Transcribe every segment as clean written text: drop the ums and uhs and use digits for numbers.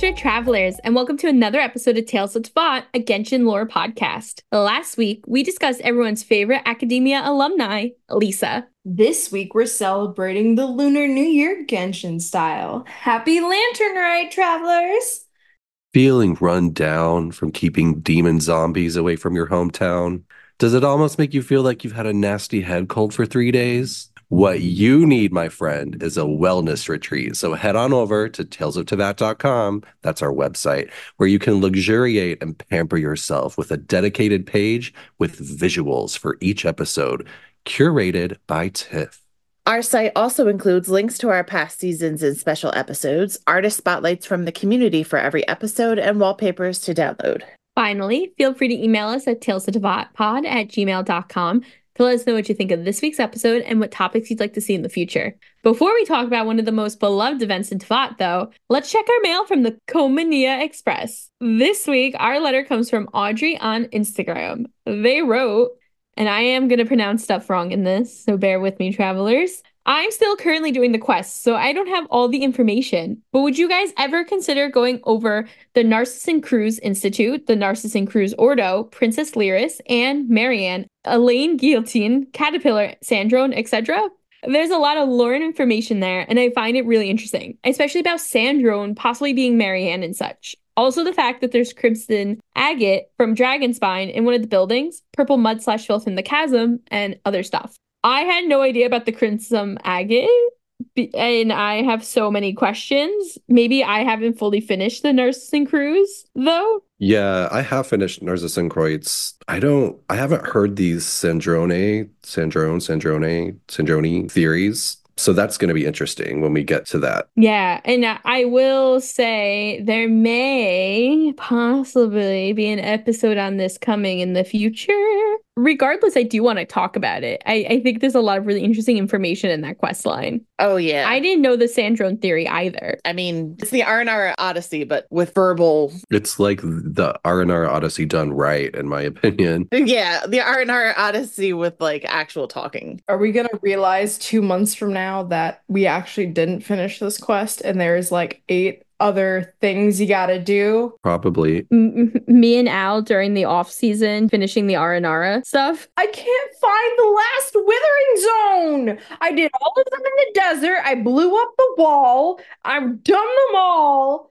Namaste, travelers, and welcome to another episode of Tales of Tvat, a Genshin lore podcast. Last week, we discussed everyone's favorite academia alumni, Lisa. This week, we're celebrating the Lunar New Year Genshin style. Happy Lantern Rite, travelers! Feeling run down from keeping demon zombies away from your hometown? Does it almost make you feel like you've had a nasty head cold for 3 days? What you need, my friend, is a wellness retreat. So head on over to talesoftavat.com. That's our website, where you can luxuriate and pamper yourself with a dedicated page with visuals for each episode, curated by Tiff. Our site also includes links to our past seasons and special episodes, artist spotlights from the community for every episode, and wallpapers to download. Finally, feel free to email us at talesoftavatpod@gmail.com to let us know what you think of this week's episode and what topics you'd like to see in the future. Before we talk about one of the most beloved events in Tvat, though, let's check our mail from the Komania Express. This week, our letter comes from Audrey on Instagram. They wrote, and I am going to pronounce stuff wrong in this, so bear with me, travelers. I'm still currently doing the quest, so I don't have all the information. But would you guys ever consider going over the Narcissan Cruz Institute, the Narcissan Cruz Ordo, Princess Lyris, Anne, Marianne, Elaine Guillotine, Caterpillar, Sandrone, etc.? There's a lot of lore and information there, and I find it really interesting, especially about Sandrone possibly being Marianne and such. Also, the fact that there's Crimson Agate from Dragonspine in one of the buildings, Purple Mud/Filth in the Chasm, and other stuff. I had no idea about the Crimson Agate, and I have so many questions. Maybe I haven't fully finished the Narcissan Cruz, though. Yeah, I have finished Narcissan Kreutz. I haven't heard these Sandrone theories. So that's going to be interesting when we get to that. Yeah, and I will say there may possibly be an episode on this coming in the future. Regardless, I do want to talk about it. I think there's a lot of really interesting information in that quest line. Oh, yeah. I didn't know the Sandrone theory either. I mean, it's the R&R Odyssey, but with verbal. It's like the R&R Odyssey done right, in my opinion. Yeah, the R&R Odyssey with like actual talking. Are we gonna realize 2 months from now that we actually didn't finish this quest and there's like 8 other things you gotta do? Probably. Me and Al during the off season finishing the Aranara stuff. I can't find the last withering zone. I did all of them in the desert. I blew up the wall. I've done them all.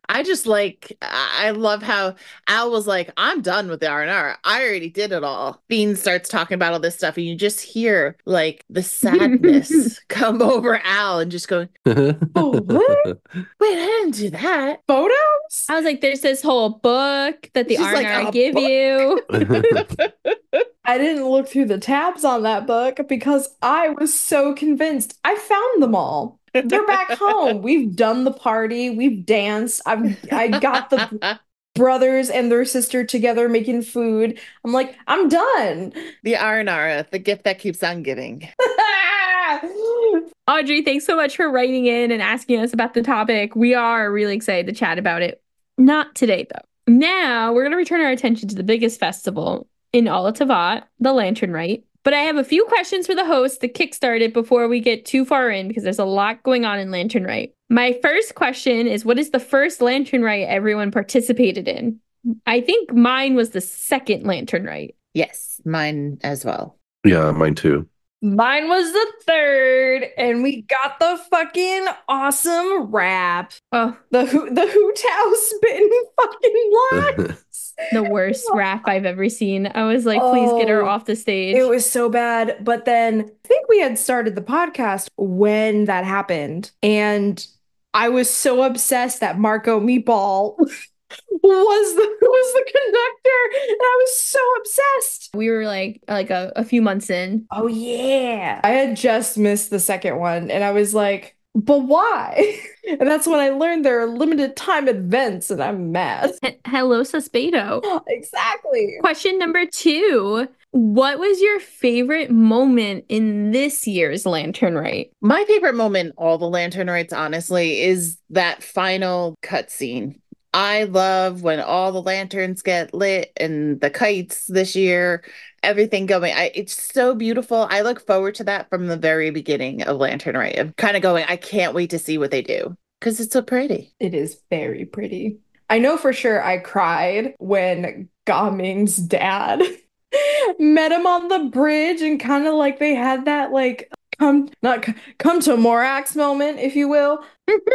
I love how Al was like, I'm done with the R&R. I already did it all. Bean starts talking about all this stuff and you just hear like the sadness come over Al and just going, oh, what? Wait, I didn't do that. Photos? I was like, there's this whole book that the She's like, R&R "A give book?" you. I didn't look through the tabs on that book because I was so convinced. I found them all. They're back home. We've done the party. We've danced. I got the brothers and their sister together making food. I'm like, I'm done. The R&R, the gift that keeps on giving. Audrey, thanks so much for writing in and asking us about the topic. We are really excited to chat about it. Not today, though. Now, we're going to return our attention to the biggest festival in all of Tvat, the Lantern Rite. But I have a few questions for the host to kickstart it before we get too far in, because there's a lot going on in Lantern Rite. My first question is, what is the first Lantern Rite everyone participated in? I think mine was the second Lantern Rite. Yes, mine as well. Yeah, mine too. Mine was the third, and we got the fucking awesome rap. Oh, The Hu Tao spitting fucking lines. the worst rap I've ever seen. I was like, please get her off the stage. It was so bad. But then I think we had started the podcast when that happened. And I was so obsessed that Marco Meatball was the conductor. And I was so obsessed. We were like a few months in. Oh, yeah. I had just missed the second one. And I was like, but why? And that's when I learned there are limited time events, and I'm mad. Hello, Suspedo. Exactly. Question number 2. What was your favorite moment in this year's Lantern Rite? My favorite moment in all the Lantern Rites, honestly, is that final cutscene. I love when all the lanterns get lit and the kites this year, everything going. It's so beautiful. I look forward to that from the very beginning of Lantern Rite. I'm kind of going, I can't wait to see what they do because it's so pretty. It is very pretty. I know for sure I cried when Gaming's dad met him on the bridge and kind of like they had that like come to Morax moment, if you will.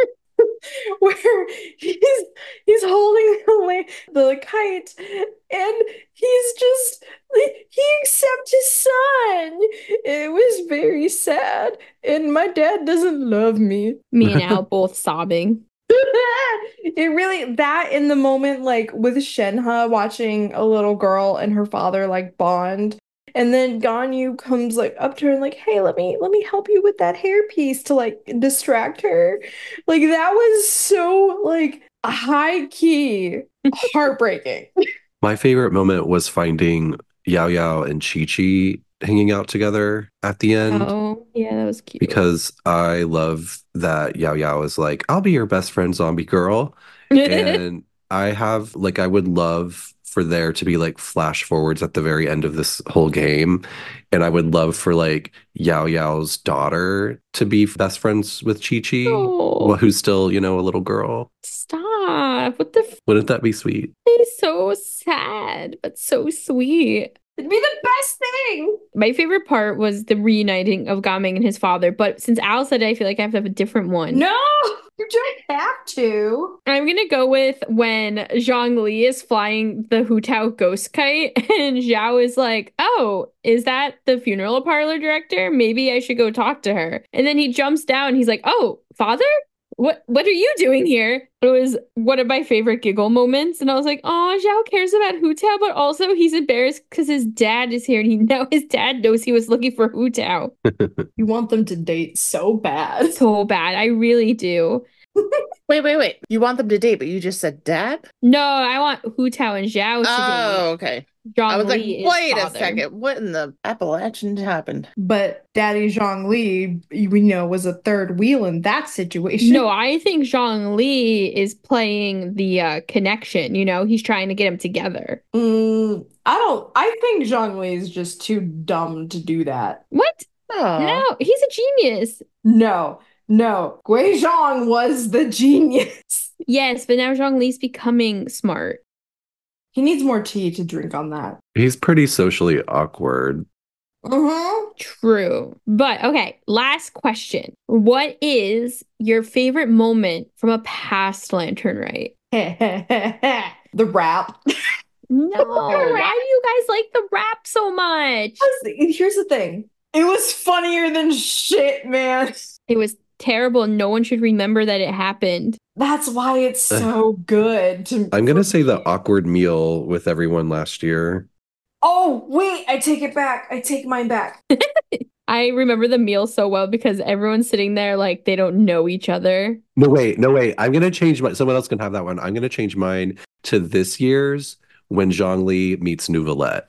Where he's holding the kite and he's just he accepts his son. It was very sad, and my dad doesn't love me. Me and Al both sobbing. It really that in the moment, like with Shenhe watching a little girl and her father like bond, and then Ganyu comes like up to her and like, hey, let me help you with that hairpiece to like distract her. Like that was so like high key heartbreaking. My favorite moment was finding Yao Yao and Chi Chi hanging out together at the end. Oh, yeah, that was cute. Because I love that Yao Yao is like, I'll be your best friend, zombie girl. And I would love for there to be like flash forwards at the very end of this whole game. And I would love for like Yao Yao's daughter to be best friends with Chi Chi, Oh. who's still, a little girl. Stop. What the Wouldn't that be sweet? It's so sad, but so sweet. It'd be the best thing. My favorite part was the reuniting of Gaming and his father, but since Al said it, I feel like I have to have a different one. No, you don't have to. I'm gonna go with when Zhongli is flying the Hu Tao ghost kite and Zhao is like, oh, is that the funeral parlor director? Maybe I should go talk to her. And then he jumps down. He's like, oh, father? What are you doing here? It was one of my favorite giggle moments. And I was like, oh, Zhao cares about Hu Tao, but also he's embarrassed because his dad is here and his dad knows he was looking for Hu Tao. You want them to date so bad. So bad. I really do. Wait. You want them to date, but you just said dad? No, I want Hu Tao and Zhao to date. Oh, okay. I was like, wait a second. What in the Appalachian happened? But Daddy Zhongli, we know, was a third wheel in that situation. No, I think Zhongli is playing the connection. He's trying to get them together. I think Zhongli is just too dumb to do that. What? Oh. No, he's a genius. No. Gui Zhong was the genius. Yes, but now Zhongli's becoming smart. He needs more tea to drink on that. He's pretty socially awkward. True. But okay, last question. What is your favorite moment from a past Lantern Rite? The rap. No, why do you guys like the rap so much? Here's the thing. It was funnier than shit, man. It was terrible. No one should remember that it happened. That's why it's so good. I'm going to say the awkward meal with everyone last year. Oh, wait, I take it back. I take mine back. I remember the meal so well because everyone's sitting there like they don't know each other. No, wait. I'm going to change someone else can have that one. I'm going to change mine to this year's when Zhongli meets Nouvelette.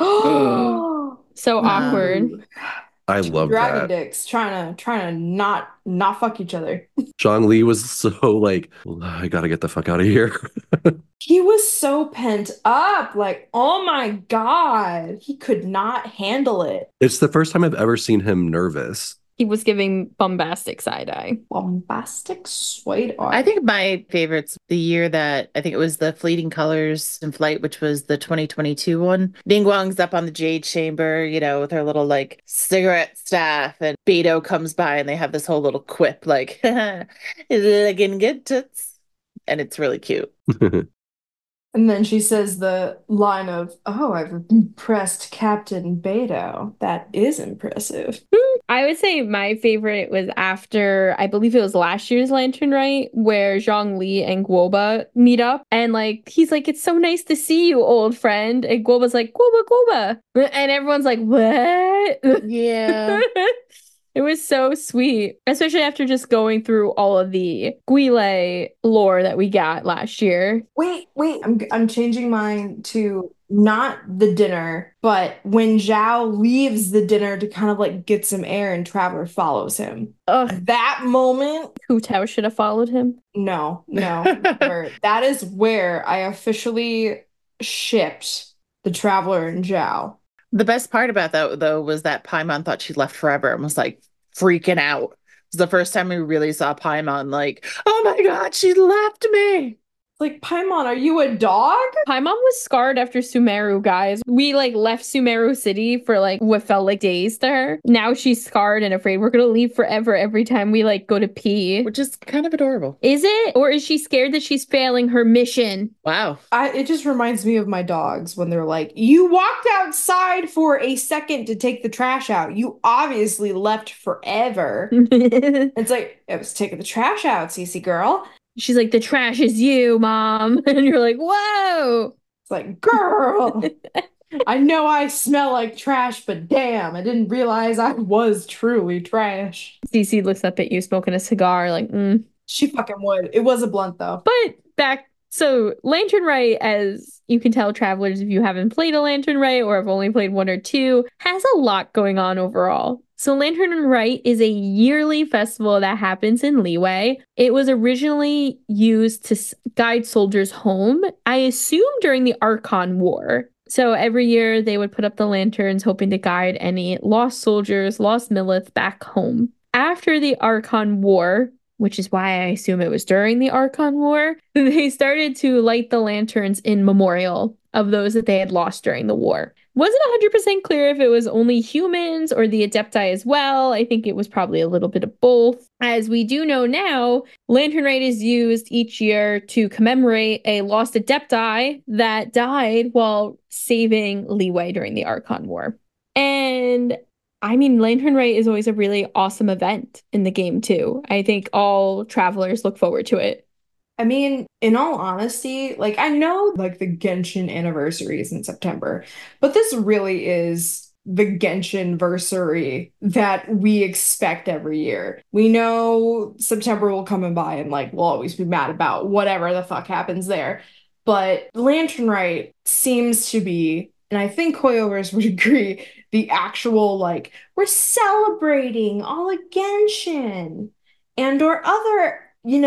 So awkward. I love Dragon that. dicks trying to not fuck each other. Zhongli was so like, I gotta get the fuck out of here. He was so pent up. Like, oh my God. He could not handle it. It's the first time I've ever seen him nervous. He was giving bombastic side eye. Bombastic side eye. I think my favorite's the year that I think it was the Fleeting Colors in Flight, which was the 2022 one. Ningguang's up on the Jade Chamber, with her little like cigarette staff, and Beto comes by and they have this whole little quip like, is it looking good, toots? And it's really cute. And then she says the line of, oh, I've impressed Captain Beto. That is impressive. I would say my favorite was after, I believe it was last year's Lantern Rite, where Zhongli and Guoba meet up. And he's like, it's so nice to see you, old friend. And Guoba's like, Guoba. And everyone's like, what? Yeah. It was so sweet, especially after just going through all of the Guile lore that we got last year. Wait, I'm changing mine to not the dinner, but when Zhao leaves the dinner to kind of like get some air and Traveler follows him. That moment. Hu Tao should have followed him. No. That is where I officially shipped the Traveler and Zhao. The best part about that, though, was that Paimon thought she left forever and was like freaking out. It was the first time we really saw Paimon like, oh my God, she left me. Like, Paimon, are you a dog? Paimon was scarred after Sumeru, guys. We like left Sumeru City for like what felt like days to her. Now she's scarred and afraid we're gonna leave forever every time we like go to pee. Which is kind of adorable. Is it? Or is she scared that she's failing her mission? Wow. It just reminds me of my dogs when they're like, you walked outside for a second to take the trash out. You obviously left forever. It's like, I was taking the trash out, Cece girl. She's like, the trash is you, Mom. And you're like, whoa. It's like, girl, I know I smell like trash, but damn, I didn't realize I was truly trash. Cece looks up at you smoking a cigar, like, She fucking would. It was a blunt, though. But back, so Lantern Rite, as you can tell, travelers, if you haven't played a Lantern Rite or have only played one or two, has a lot going on overall. So Lantern Rite is a yearly festival that happens in Liyue. It was originally used to guide soldiers home, I assume during the Archon War. So every year they would put up the lanterns hoping to guide any lost soldiers, lost Millith back home. After the Archon War, which is why I assume it was during the Archon War, they started to light the lanterns in memorial of those that they had lost during the war. Wasn't 100% clear if it was only humans or the Adepti as well. I think it was probably a little bit of both. As we do know now, Lantern Rite is used each year to commemorate a lost Adepti that died while saving Liyue during the Archon War. And I mean, Lantern Rite is always a really awesome event in the game too. I think all travelers look forward to it. I mean, in all honesty, like, I know like the Genshin anniversary is in September, but this really is the Genshin-versary that we expect every year. We know September will come and by and like we'll always be mad about whatever the fuck happens there. But Lantern Rite seems to be, and I think Hoyoverse would agree, the actual like, we're celebrating all of Genshin and or other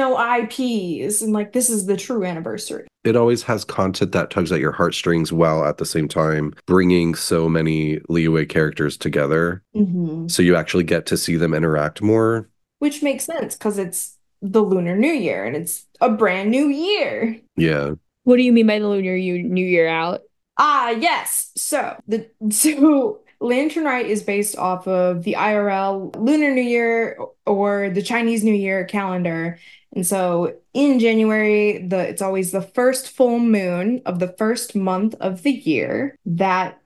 IPs, and like this is the true anniversary. It always has content that tugs at your heartstrings while at the same time bringing so many Liyue characters together. So you actually get to see them interact more. Which makes sense because it's the Lunar New Year and it's a brand new year. Yeah. What do you mean by the Lunar New Year out? Yes. So Lantern Rite is based off of the IRL Lunar New Year or the Chinese New Year calendar. And so in January, it's always the first full moon of the first month of the year. That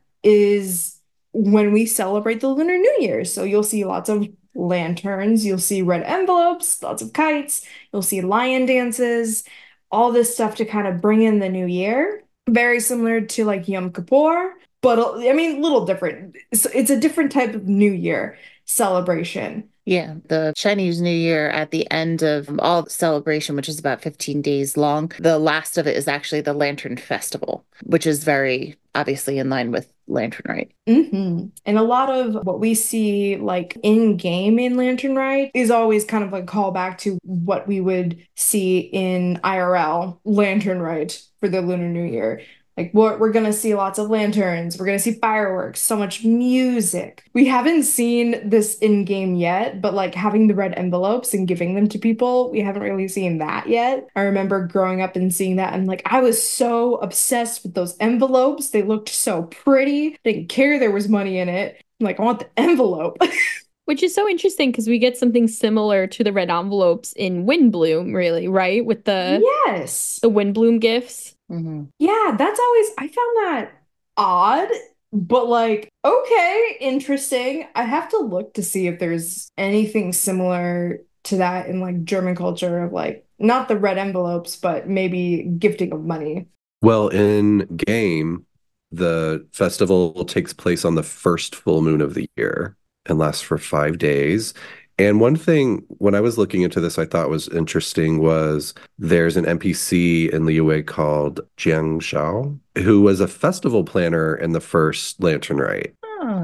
is when we celebrate the Lunar New Year. So you'll see lots of lanterns, you'll see red envelopes, lots of kites, you'll see lion dances, all this stuff to kind of bring in the new year. Very similar to like Yom Kippur. But I mean, a little different. It's a different type of New Year celebration. Yeah, the Chinese New Year at the end of all the celebration, which is about 15 days long, the last of it is actually the Lantern Festival, which is very obviously in line with Lantern Rite. And a lot of what we see like in-game in Lantern Rite is always kind of a callback to what we would see in IRL Lantern Rite for the Lunar New Year. Like we're gonna see lots of lanterns, we're gonna see fireworks, so much music. We haven't seen this in game yet, but like having the red envelopes and giving them to people, we haven't really seen that yet. I remember growing up and seeing that, and like I was so obsessed with those envelopes. They looked so pretty. Didn't care there was money in it. I'm like, I want the envelope. Which is so interesting because we get something similar to the red envelopes in Windbloom, really, right? With the Windbloom gifts. Yeah, that's always, I found that odd, but like, okay, interesting. I have to look to see if there's anything similar to that in like German culture of like, not the red envelopes, but maybe gifting of money. Well, in game, the festival takes place on the first full moon of the year and lasts for 5 days. And one thing, when I was looking into this, I thought was interesting was there's an NPC in Liyue called Jiang Xiao, who was a festival planner in the first Lantern Rite.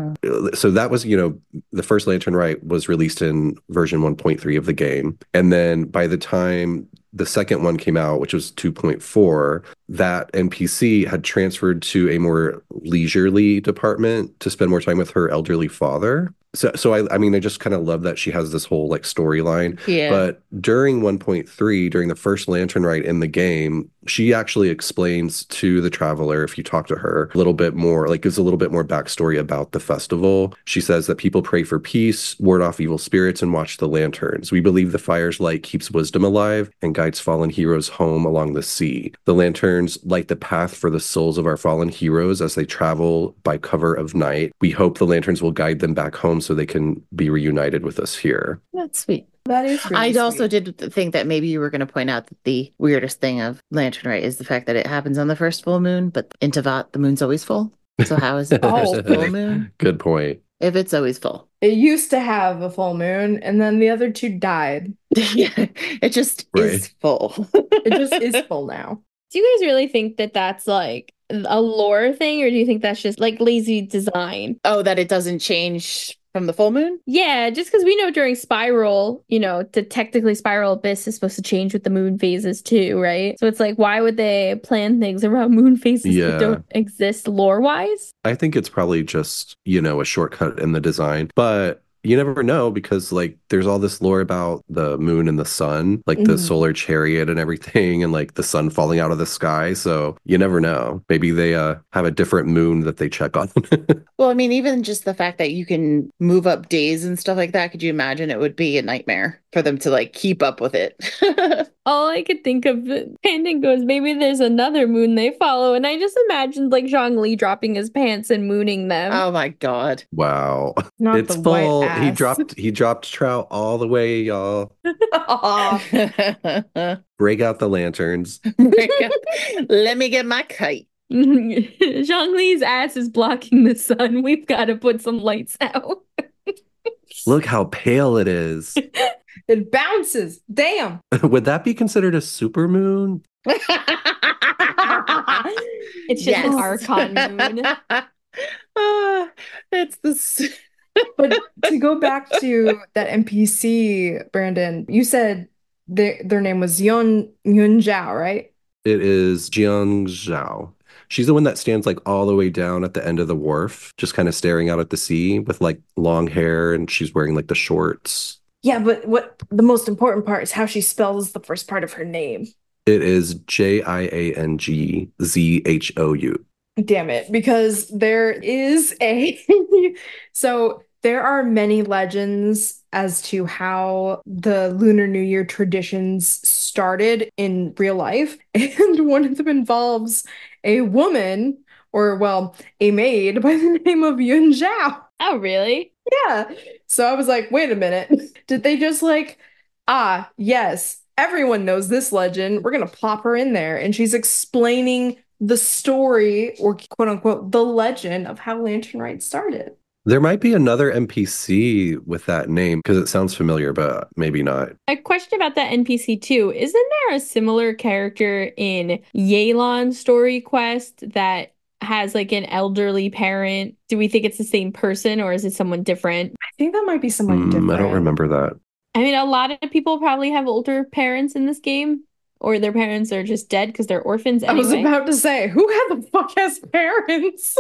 So that was, the first Lantern Rite was released in version 1.3 of the game. And then by the time the second one came out, which was 2.4, that NPC had transferred to a more leisurely department to spend more time with her elderly father. So I mean, I just kind of love that she has this whole like storyline. Yeah. But during 1.3, during the first lantern rite in the game, she actually explains to the traveler, if you talk to her, a little bit more, like gives a little bit more backstory about the festival. She says that people pray for peace, ward off evil spirits, and watch the lanterns. We believe the fire's light keeps wisdom alive and guides fallen heroes home along the sea. The lanterns light the path for the souls of our fallen heroes as they travel by cover of night. We hope the lanterns will guide them back home so they can be reunited with us here. That's sweet. That is really I also sweet. did think that maybe you were going to point out that the weirdest thing of Lantern Rite is the fact that it happens on the first full moon, but in Tavat, the moon's always full. So how is it the Oh. first full moon Good point. if it's always full? It used to have a full moon, and then the other two died. Yeah, it just is full. It just is full now. Do you guys really think that that's like a lore thing, or do you think that's just like lazy design? Oh, that it doesn't change from the full moon? Yeah, just because we know during Spiral, technically Spiral Abyss is supposed to change with the moon phases too, right? So it's like, why would they plan things around moon phases Yeah. that don't exist lore-wise? I think it's probably just, a shortcut in the design, but you never know because like there's all this lore about the moon and the sun, like the Mhm. solar chariot and everything, and like the sun falling out of the sky. So you never know. Maybe they have a different moon that they check on. Well, I mean, even just the fact that you can move up days and stuff like that, could you imagine it would be a nightmare for them to like keep up with it? All I could think of, Panding goes, maybe there's another moon they follow. And I just imagined like Zhongli dropping his pants and mooning them. Oh my God. Wow. Not It's the full. white He ass. dropped trout all the way, y'all. Let Break out the lanterns. me get my kite. Zhongli's ass is blocking the sun. We've got to put some lights out. Look how pale it is. It bounces. Damn. Would that be considered a supermoon? It's just an Archon moon. It's the But to go back to that NPC, Brandon, you said their name was Yun Zhao, right? It is Jiang Zhao. She's the one that stands like all the way down at the end of the wharf, just kind of staring out at the sea with like long hair, and she's wearing like the shorts. Yeah, but what the most important part is how she spells the first part of her name. It is JIANGZHOU. Damn it, because there is a so there are many legends as to how the Lunar New Year traditions started in real life, and one of them involves a woman, or well, a maid by the name of Yun Zhao. Oh, really? Yeah. So I was like, wait a minute. Did they just like, yes, everyone knows this legend. We're gonna plop her in there. And she's explaining the story, or quote unquote, the legend of how Lantern Rite started. There might be another NPC with that name because it sounds familiar, but maybe not. A question about that NPC too. Isn't there a similar character in Yelan Story Quest that has like an elderly parent? Do we think it's the same person or is it someone different? I think that might be someone different. I don't remember that. I mean, a lot of people probably have older parents in this game, or their parents are just dead because they're orphans I was anyway. about to say, who the fuck has parents?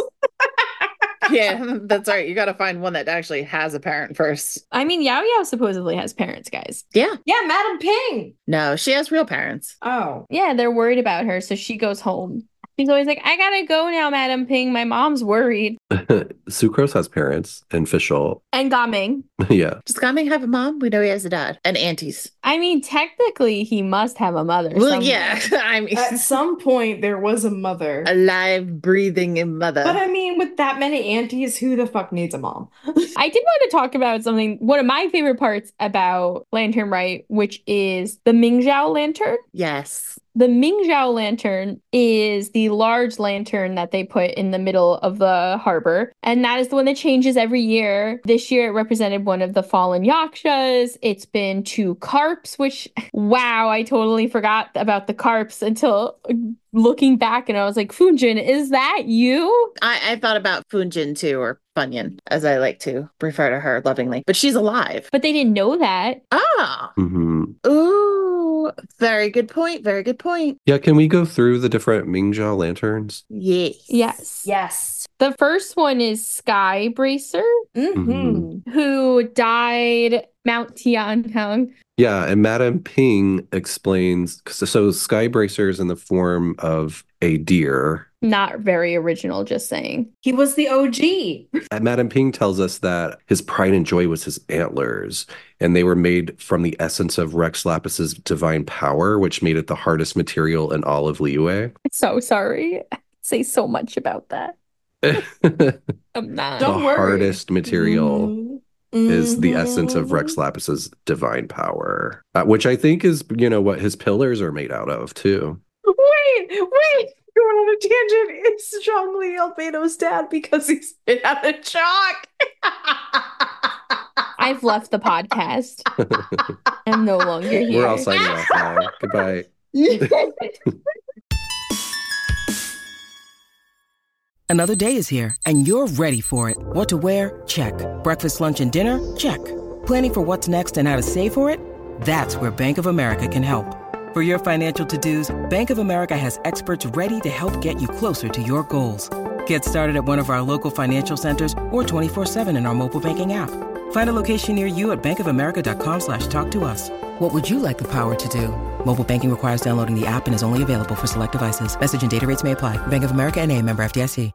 Yeah, that's right. You got to find one that actually has a parent first. I mean, Yao Yao supposedly has parents, guys. Yeah. Yeah, Madam Ping. No, she has real parents. Oh. Yeah, they're worried about her, so she goes home. She's always like, I gotta go now, Madam Ping. My mom's worried. Sucrose has parents and Fischl. And Gaming. Yeah. Does Gaming have a mom? We know he has a dad and aunties. I mean, technically, he must have a mother. Well, somewhere. yeah. I mean, At some point, there was a mother. alive, breathing mother. But I mean, with that many aunties, who the fuck needs a mom? I did want to talk about something, one of my favorite parts about Lantern Rite, which is the Mingzhao lantern. Yes. The Mingzhao lantern is the large lantern that they put in the middle of the harbor. And that is the one that changes every year. This year it represented one of the fallen yakshas. It's been 2 carps, which, wow, I totally forgot about the carps until looking back, and I was like, Funjin, is that you? I thought about Funjin too, or Funyun, as I like to refer to her lovingly. But she's alive. But they didn't know that. Ah. hmm Ooh. Very good point. Very good point. Yeah, can we go through the different Mingjiao lanterns? Yes. Yes. Yes. The first one is Sky Bracer, Mm-hmm. who died Mount Tianheng. Yeah, and Madame Ping explains, so Sky Bracer is in the form of a deer. Not very original, just saying. He was the OG. And Madame Ping tells us that his pride and joy was his antlers, and they were made from the essence of Rex Lapis's divine power, which made it the hardest material in all of Liyue. So sorry. I say so much about that. The I'm not. Don't worry. hardest material is the essence of Rex Mhm. Lapis's divine power, which I think is, what his pillars are made out of, too. Wait. Going on a tangent. It's Zhongli Albano's dad because he's been out of chalk. I've left the podcast. I'm no longer here. We're all signing off now. Goodbye. Another day is here, and you're ready for it. What to wear? Check. Breakfast, lunch, and dinner? Check. Planning for what's next and how to save for it? That's where Bank of America can help. For your financial to-dos, Bank of America has experts ready to help get you closer to your goals. Get started at one of our local financial centers or 24/7 in our mobile banking app. Find a location near you at bankofamerica.com/talktous. What would you like the power to do? Mobile banking requires downloading the app and is only available for select devices. Message and data rates may apply. Bank of America NA, member FDIC.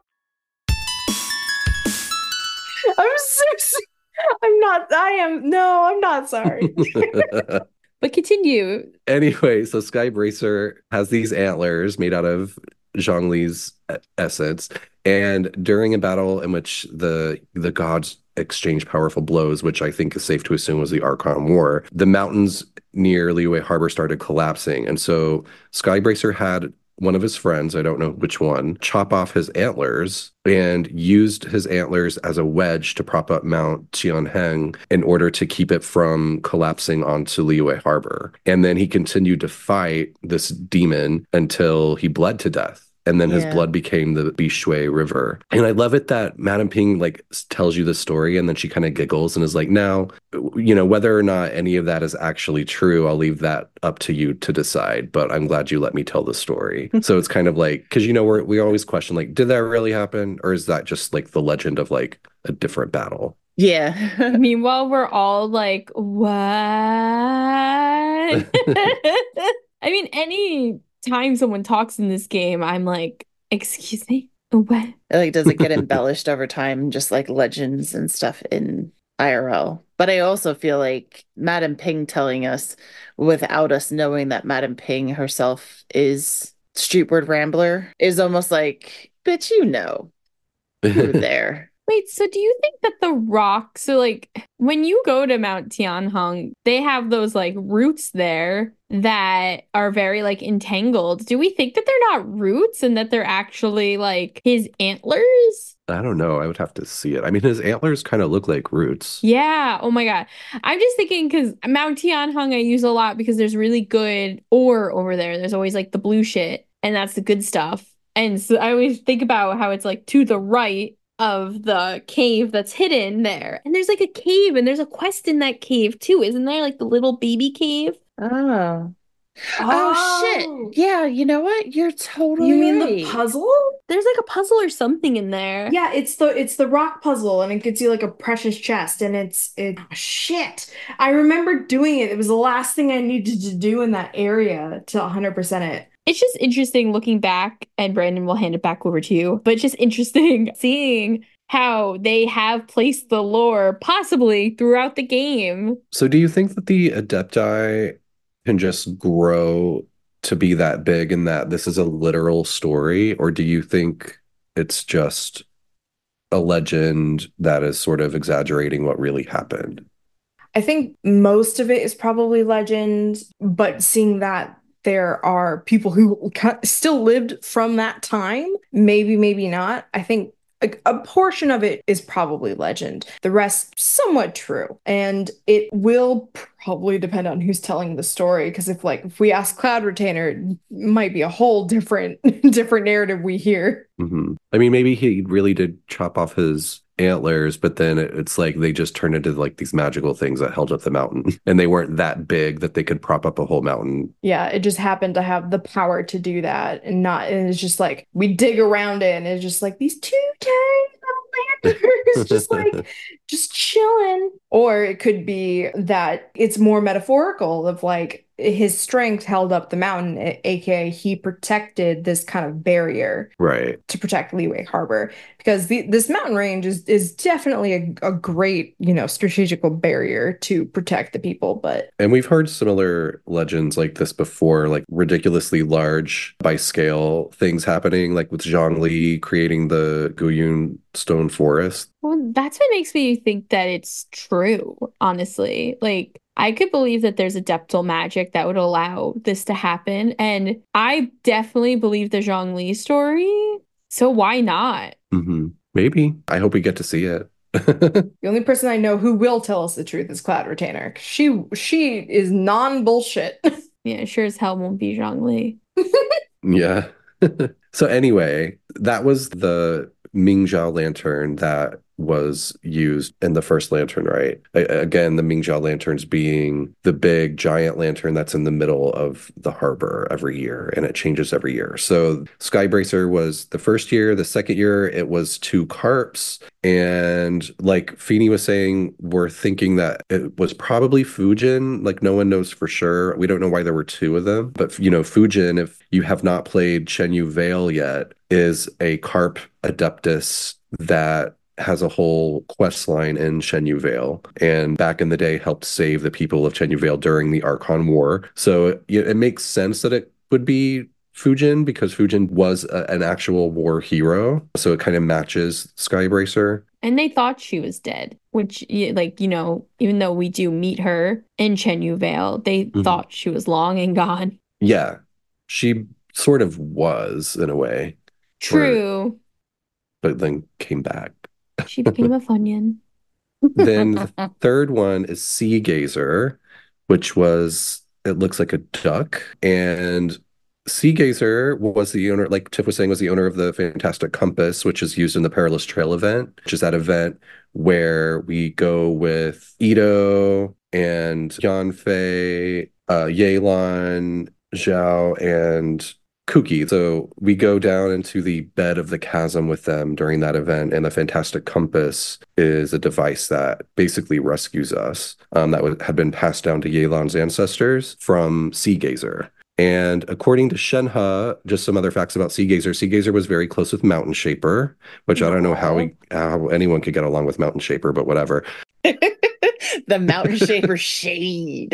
I'm not sorry. But continue. Anyway, so Sky Bracer has these antlers made out of Zhongli's essence, and during a battle in which the gods exchanged powerful blows, which I think is safe to assume was the Archon War, the mountains near Liyue Harbor started collapsing, and so Sky Bracer had one of his friends, I don't know which one, chop off his antlers and used his antlers as a wedge to prop up Mount Tianheng in order to keep it from collapsing onto Liyue Harbor. And then he continued to fight this demon until he bled to death. And then his blood became the Bishui River. And I love it that Madame Ping tells you the story and then she kind of giggles and is like, now, whether or not any of that is actually true, I'll leave that up to you to decide. But I'm glad you let me tell the story. So it's kind of like, because, we always question, did that really happen? Or is that just the legend of a different battle? Yeah. Meanwhile, we're all like, what? I mean, any time someone talks in this game, I'm like, excuse me, what? Does it get embellished over time, just like legends and stuff in IRL? But I also feel like Madame Ping telling us without us knowing that Madame Ping herself is Streetward Rambler is almost like, bitch, you were there. Wait, so do you think that the rock, so when you go to Mount Tianheng, they have those roots there that are very entangled. Do we think that they're not roots and that they're actually his antlers? I don't know. I would have to see it. I mean, his antlers kind of look like roots. Yeah. Oh my God. I'm just thinking because Mount Tianheng I use a lot because there's really good ore over there. There's always the blue shit, and that's the good stuff. And so I always think about how it's to the right of the cave that's hidden there. And there's a cave and there's a quest in that cave too. Isn't there the little baby cave? Oh. Oh shit. Yeah, you know what? You're totally You mean right. the puzzle? There's a puzzle or something in there. Yeah, it's the rock puzzle and it gets you a precious chest and shit. I remember doing it. It was the last thing I needed to do in that area to 100% it. It's just interesting looking back, and Brandon will hand it back over to you, but just interesting seeing how they have placed the lore possibly throughout the game. So do you think that the Adepti can just grow to be that big and that this is a literal story? Or do you think it's just a legend that is sort of exaggerating what really happened? I think most of it is probably legend, but seeing that there are people who still lived from that time, maybe not. I think a portion of it is probably legend. The rest, somewhat true. And it will probably depend on who's telling the story. Because if we ask Cloud Retainer, it might be a whole different narrative we hear. I mean, maybe he really did chop off his antlers, but then it's like they just turned into like these magical things that held up the mountain, and they weren't that big that they could prop up a whole mountain. Yeah, it just happened to have the power to do that, and it's just like we dig around it, and it's just like these two tiny little lanterns, just chilling. Or it could be that it's more metaphorical of like his strength held up the mountain, aka he protected this kind of barrier, right, to protect Liyue Harbor, because this mountain range is definitely a great, strategical barrier to protect the people. And we've heard similar legends like this before, like ridiculously large by scale things happening, like with Zhongli creating the Guyun stone forest. Well, that's what makes me think that it's true, honestly. Like, I could believe that there's adeptal magic that would allow this to happen. And I definitely believe the Zhongli story. So why not? Maybe. I hope we get to see it. The only person I know who will tell us the truth is Cloud Retainer. She is non-bullshit. Yeah, sure as hell won't be Zhongli. Yeah. So anyway, that was the Mingjiao lantern that was used in the first lantern, right? Again, the Mingjiao lanterns being the big giant lantern that's in the middle of the harbor every year, and it changes every year. So Skybracer was the first year. The second year, it was 2 carps. And like Feeny was saying, we're thinking that it was probably Fujin. Like, no one knows for sure. We don't know why there were 2 of them. But, Fujin, if you have not played Chenyu Vale yet, is a carp adeptus that has a whole quest line in Chenyu Vale, and back in the day helped save the people of Chenyu Vale during the Archon War. So it makes sense that it would be Fujin, because Fujin was an actual war hero. So it kind of matches Skybracer. And they thought she was dead, which, even though we do meet her in Chenyu Vale, they thought she was long and gone. Yeah, she sort of was in a way. True. But then came back. She became a Funyun. Then the third one is Sea Gazer, which it looks like a duck. And Sea Gazer was the owner, like Tiff was saying, was the owner of the Fantastic Compass, which is used in the Perilous Trail event, which is that event where we go with Ito and Yanfei, Yelan, Zhao, and Kuki. So we go down into the bed of the chasm with them during that event, and the Fantastic Compass is a device that basically rescues us, had been passed down to Yelan's ancestors from Sea Gazer. And according to Shenhe, just some other facts about Sea Gazer was very close with Mountain Shaper, which I don't know how anyone could get along with Mountain Shaper, but whatever. The Mountain Shaper shade.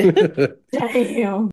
Damn.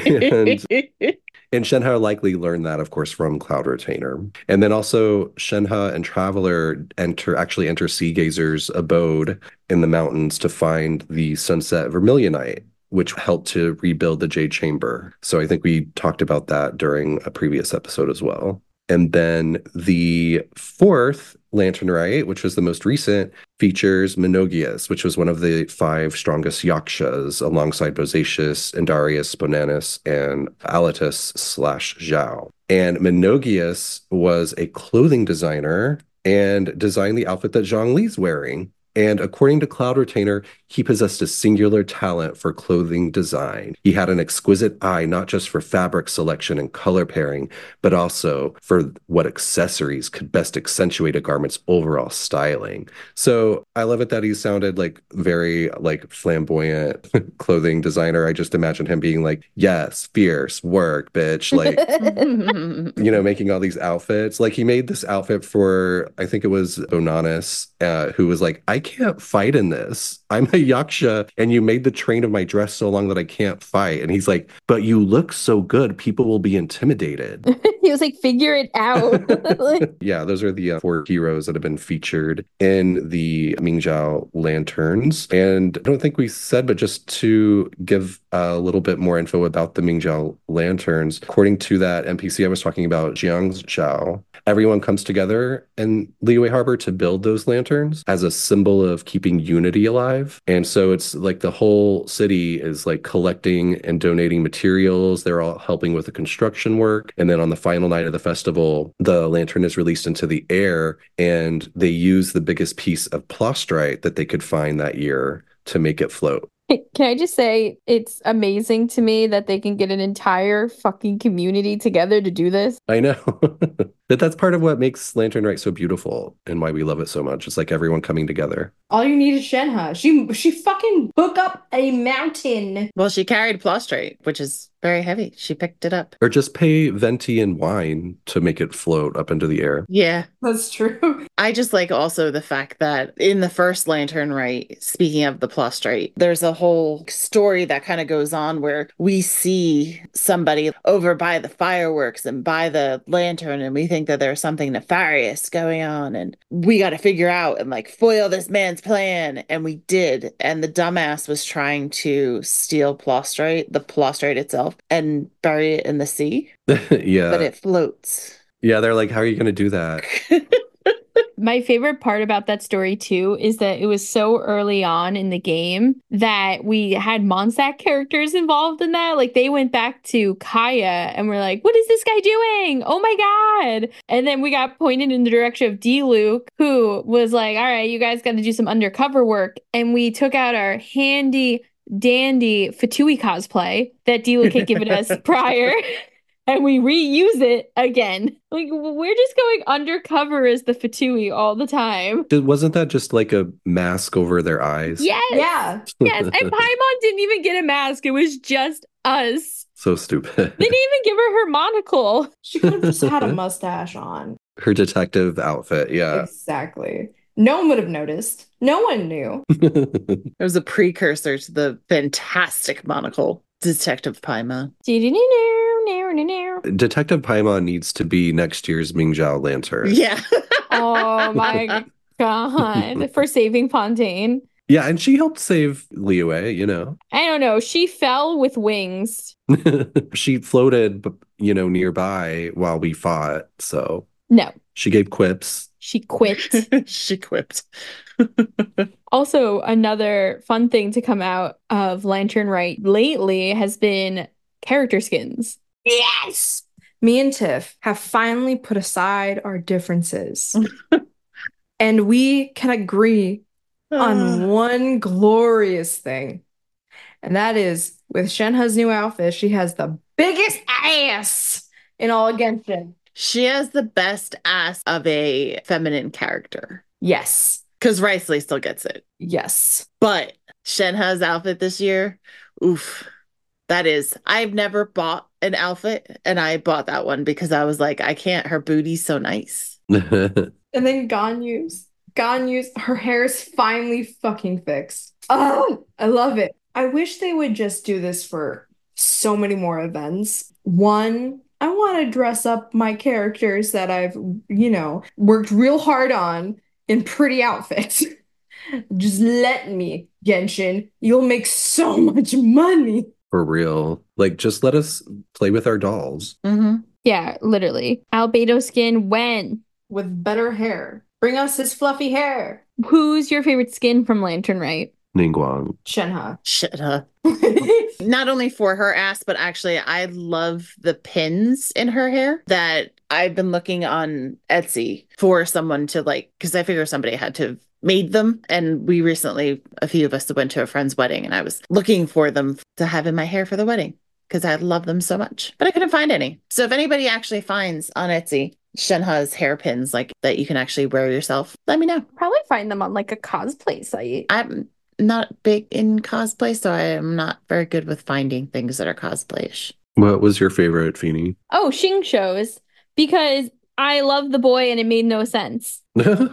And Shenhe likely learned that, of course, from Cloud Retainer. And then also Shenhe and Traveler actually enter Sea Gazer's abode in the mountains to find the Sunset Vermilionite, which helped to rebuild the Jade Chamber. So I think we talked about that during a previous episode as well. And then the fourth Lantern Rite, which was the most recent, features Menogias, which was one of the 5 strongest Yakshas, alongside Bozacius, Indarius, Bonanus, and Alatus/Zhao. And Menogias was a clothing designer and designed the outfit that Zhongli's wearing. And according to Cloud Retainer, he possessed a singular talent for clothing design. He had an exquisite eye, not just for fabric selection and color pairing, but also for what accessories could best accentuate a garment's overall styling. So I love it that he sounded like very flamboyant clothing designer. I just imagine him being like, yes, fierce, work, bitch, making all these outfits. Like, he made this outfit for, I think it was Bonanus, who was like, I can't fight in this. I'm a Yaksha, and you made the train of my dress so long that I can't fight. And he's like, but you look so good, people will be intimidated. He was like, figure it out. Yeah, those are the 4 heroes that have been featured in the Mingjiao Lanterns. And I don't think we said, but just to give a little bit more info about the Mingjiao Lanterns, according to that NPC I was talking about, Jiang Zhao, everyone comes together in Liyue Harbor to build those lanterns as a symbol of keeping unity alive. And so it's like the whole city is like collecting and donating materials. They're all helping with the construction work. And then on the final night of the festival, the lantern is released into the air, and they use the biggest piece of plastrite that they could find that year to make it float. Can I just say it's amazing to me that they can get an entire fucking community together to do this? I know. But that's part of what makes Lantern Rite so beautiful and why we love it so much. It's like everyone coming together. All you need is Shenhe. She fucking book up a mountain. Well, she carried prostrate, which is very heavy. She picked it up. Or just pay venti and wine to make it float up into the air. Yeah. That's true. I just like also the fact that in the first Lantern Rite, speaking of the prostrate, there's a whole story that kind of goes on where we see somebody over by the fireworks and by the lantern, and we think that there's something nefarious going on, and we got to figure out and like foil this man's plan. And we did. And the dumbass was trying to steal prostrate, the prostrate itself, and bury it in the sea. Yeah. But it floats. Yeah, they're like, how are you going to do that? My favorite part about that story too is that it was so early on in the game that we had Monsac characters involved in that. Like they went back to Kaya and were like, what is this guy doing? Oh my God. And then we got pointed in the direction of D-Luke, who was like, all right, you guys got to do some undercover work. And we took out our handy dandy Fatui cosplay that D-Luke had given us prior. And we reuse it again. Like, we're just going undercover as the Fatui all the time. Wasn't that just like a mask over their eyes? Yes. Yeah. Yes. And Paimon didn't even get a mask. It was just us. So stupid. They didn't even give her monocle. She could have just had a mustache on. Her detective outfit, yeah. Exactly. No one would have noticed. No one knew. It was a precursor to the fantastic monocle, Detective Paimon. Detective Paimon needs to be next year's Mingzhao Lantern. Yeah. Oh my God. For saving Fontaine. Yeah, and she helped save Liyue, you know. I don't know. She fell with wings. She floated, you know, nearby while we fought, so. No. She gave quips. She quit. She quipped. Also, another fun thing to come out of Lantern Rite lately has been character skins. Yes! Me and Tiff have finally put aside our differences. And we can agree on one glorious thing. And that is, with Shenhe's new outfit, she has the biggest ass in all of Genshin. She has the best ass of a feminine character. Yes. Because Riceley still gets it. Yes. But Shenhe's outfit this year, oof. That is, I've never bought an outfit, and I bought that one because I was like, I can't, her booty's so nice. And then Ganyu's, her hair is finally fucking fixed. Oh, I love it. I wish they would just do this for so many more events. One, I want to dress up my characters that I've, you know, worked real hard on in pretty outfits. Just let me, Genshin. You'll make so much money. For real. Like, just let us play with our dolls. Mm-hmm. Yeah, literally. Albedo skin when? With better hair. Bring us his fluffy hair. Who's your favorite skin from Lantern Rite? Ningguang. Shenhe. Shut up. Not only for her ass, but actually, I love the pins in her hair that I've been looking on Etsy for someone to like, because I figure somebody had to have made them. And we recently, a few of us went to a friend's wedding, and I was looking for them to have in my hair for the wedding because I love them so much, but I couldn't find any. So if anybody actually finds on Etsy Shenhe's hairpins like that you can actually wear yourself, let me know. Probably find them on like a cosplay site. I'm not big in cosplay, so I am not very good with finding things that are cosplayish. What was your favorite, Feeny? Oh, Xing shows, because I love the boy and it made no sense.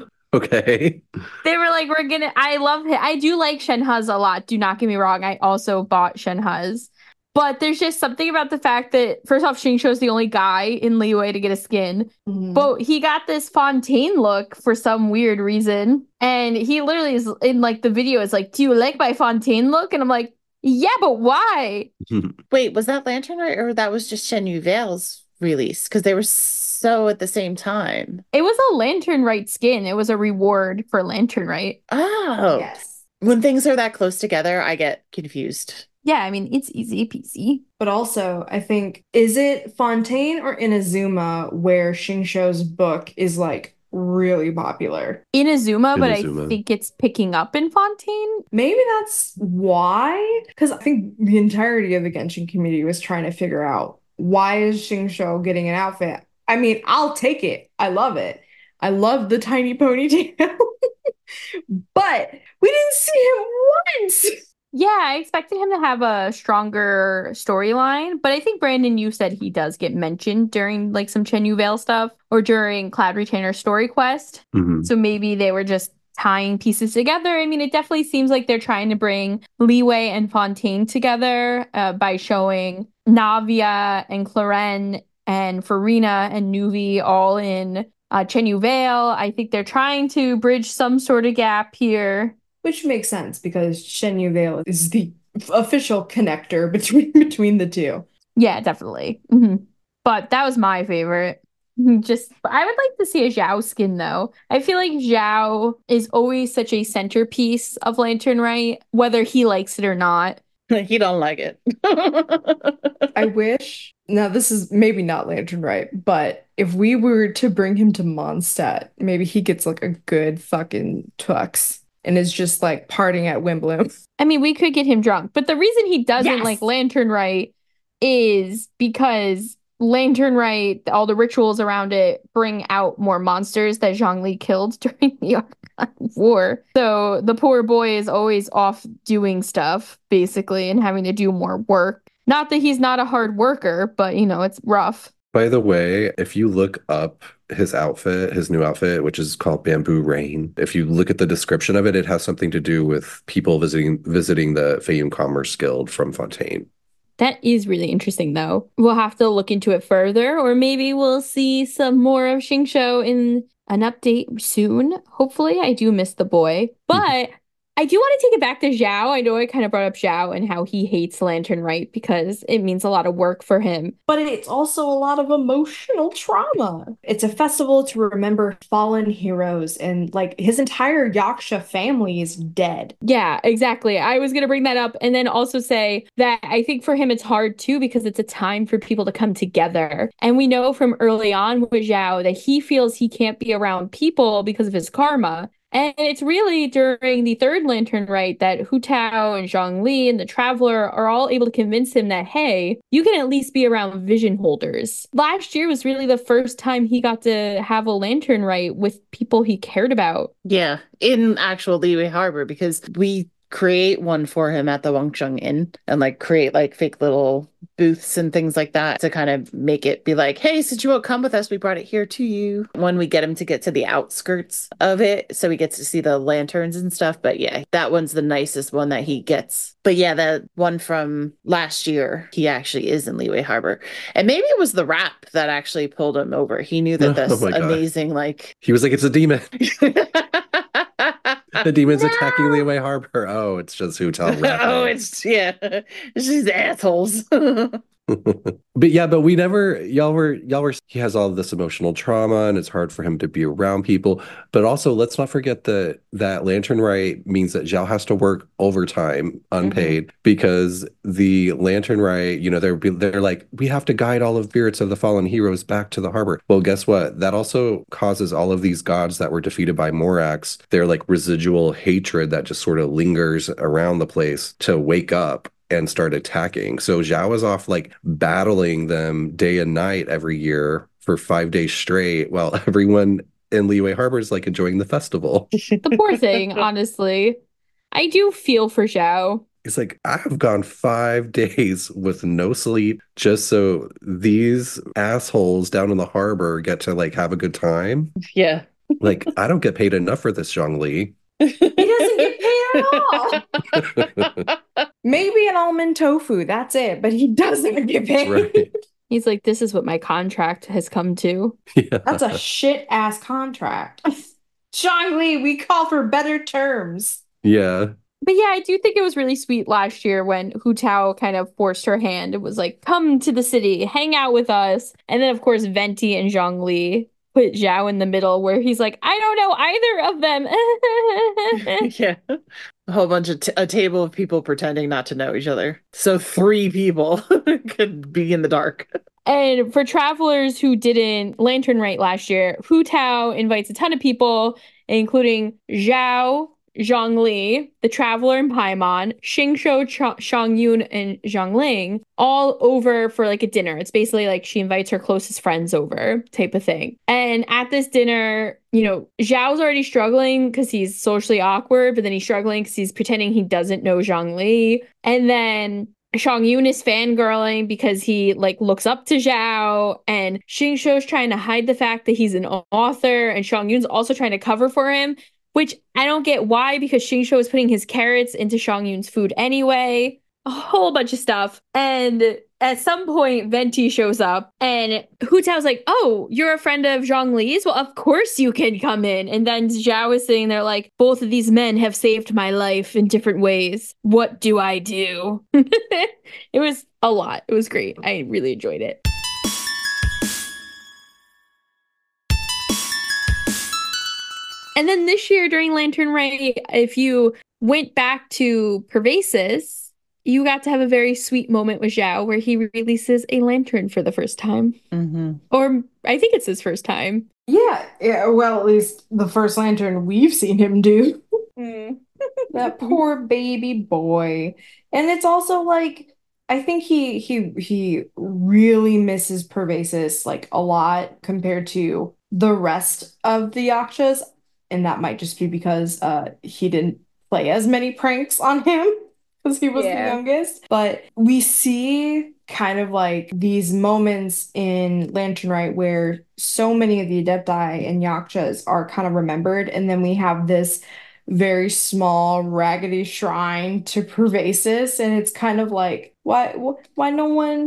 Okay. They were like, I love it. I do like Shenhe's a lot. Do not get me wrong. I also bought Shenhe's. But there's just something about the fact that, first off, Xingqiu's the only guy in Liyue to get a skin. Mhm. But he got this Fontaine look for some weird reason. And he literally is in like the video is like, do you like my Fontaine look? And I'm like, yeah, but why? Wait, was that Lantern Rite, or that was just Shen Yuveil's release because they were so at the same time. It was a Lantern Rite skin. It was a reward for Lantern Rite. Oh, Yes. when things are that close together, I get confused. Yeah, I mean, it's easy peasy. But also, I think, is it Fontaine or Inazuma where Shinsho's book is like really popular? Inazuma, but I Inazuma. think it's picking up in Fontaine. Maybe that's why. Because I think the entirety of the Genshin community was trying to figure out why is Shinsho getting an outfit? I mean, I'll take it. I love it. I love the tiny ponytail. But we didn't see him once. Yeah, I expected him to have a stronger storyline, but I think Brandon, you said he does get mentioned during like some Chen Yuvale stuff or during Cloud Retainer's story quest. Mhm. So maybe they were just tying pieces together. I mean, it definitely seems like they're trying to bring Liyue and Fontaine together by showing Navia and Claren and Farina and Nuvi all in Chen Yuvale. I think they're trying to bridge some sort of gap here. Which makes sense because Shen Yuvale is the official connector between the two. Yeah, definitely. But that was my favorite. Just, I would like to see a Zhao skin though. I feel like Zhao is always such a centerpiece of Lantern Rite, whether he likes it or not. He don't like it. I wish. Now, this is maybe not Lantern Rite, but if we were to bring him to Mondstadt, maybe he gets like a good fucking tux and is just like partying at Wimbledon. I mean, we could get him drunk, but the reason he doesn't Yes. like Lantern Rite is because Lantern Rite, all the rituals around it, bring out more monsters that Zhongli killed during the Archive War. So the poor boy is always off doing stuff, basically, and having to do more work. Not that he's not a hard worker, but, you know, it's rough. By the way, if you look up his outfit, his new outfit, which is called Bamboo Rain, if you look at the description of it, it has something to do with people visiting the Fayum Commerce Guild from Fontaine. That is really interesting, though. We'll have to look into it further, or maybe we'll see some more of Xingqiu in an update soon. Hopefully, I do miss the boy. But I do want to take it back to Zhao. I know I kind of brought up Zhao and how he hates Lantern Rite because it means a lot of work for him. But it's also a lot of emotional trauma. It's a festival to remember fallen heroes, and like his entire Yaksha family is dead. Yeah, exactly. I was going to bring that up and then also say that I think for him it's hard too because it's a time for people to come together. And we know from early on with Zhao that he feels he can't be around people because of his karma. And it's really during the third Lantern Rite that Hu Tao and Zhongli and the Traveler are all able to convince him that, hey, you can at least be around vision holders. Last year was really the first time he got to have a Lantern Rite with people he cared about. Yeah, in actual Liyue Harbor, because we create one for him at the Wangcheng Inn and like create like fake little booths and things like that to kind of make it be like, hey, since you won't come with us, we brought it here to you. When we get him to get to the outskirts of it, so he gets to see the lanterns and stuff. But yeah, that one's the nicest one that he gets. But yeah, the one from last year, he actually is in Liyue Harbor. And maybe it was the rap that actually pulled him over. He knew that this my God. amazing, like... He was like, it's a demon. The demon's attacking Liyue Harbor. Oh, it's just Hu Tao rapping. Oh, it's these assholes. But we never, y'all were, he has all this emotional trauma and it's hard for him to be around people. But also, let's not forget that Lantern Rite means that Zhao has to work overtime, unpaid, because the Lantern Rite, you know, they're like, we have to guide all of spirits of the fallen heroes back to the harbor. Well, guess what? That also causes all of these gods that were defeated by Morax, their like residual hatred that just sort of lingers around the place to wake up and start attacking. So Zhao is off like battling them day and night every year for 5 days straight while everyone in Liyue Harbor is like enjoying the festival. The poor thing, honestly. I do feel for Zhao. It's like, I have gone 5 days with no sleep just so these assholes down in the harbor get to like have a good time. Yeah. Like, I don't get paid enough for this, Zhongli. He doesn't get paid at all. Maybe an almond tofu, that's it, but he doesn't get paid. Right. He's like, this is what my contract has come to. Yeah. That's a shit ass contract. Zhongli, we call for better terms. Yeah. But yeah, I do think it was really sweet last year when Hu Tao kind of forced her hand. It was like, come to the city, hang out with us. And then, of course, Venti and Zhongli put Zhao in the middle where he's like, I don't know either of them. Yeah. A whole bunch of a table of people pretending not to know each other. So 3 people could be in the dark. And for travelers who didn't lantern rite last year, Hu Tao invites a ton of people, including Zhao, Zhongli, the Traveler and Paimon, Xingqiu, Xiangyun, and Zhangling, all over for like a dinner. It's basically like she invites her closest friends over type of thing. And at this dinner, you know, Zhao's already struggling because he's socially awkward, but then he's struggling because he's pretending he doesn't know Zhongli. And then Xiangyun is fangirling because he like looks up to Zhao, and Xingqiu's trying to hide the fact that he's an author, and Xiangyun's also trying to cover for him. Which I don't get why, because Xingqiu is putting his carrots into Xiangyun's food anyway. A whole bunch of stuff. And at some point, Venti shows up and Hu Tao's like, oh, you're a friend of Zhongli's? Well, of course you can come in. And then Zhao is sitting there like, both of these men have saved my life in different ways. What do I do? It was a lot. It was great. I really enjoyed it. And then this year during Lantern Rite, if you went back to Pervasis, you got to have a very sweet moment with Zhao where he releases a lantern for the first time. Mm-hmm. Or I think it's his first time. Yeah, well, at least the first lantern we've seen him do. That poor baby boy. And it's also like, I think he really misses Pervasis like a lot compared to the rest of the Yakshas. And that might just be because he didn't play as many pranks on him because he was the youngest. But we see kind of like these moments in Lantern Rite where so many of the Adepti and Yakshas are kind of remembered. And then we have this very small, raggedy shrine to Pervasis. And it's kind of like, why no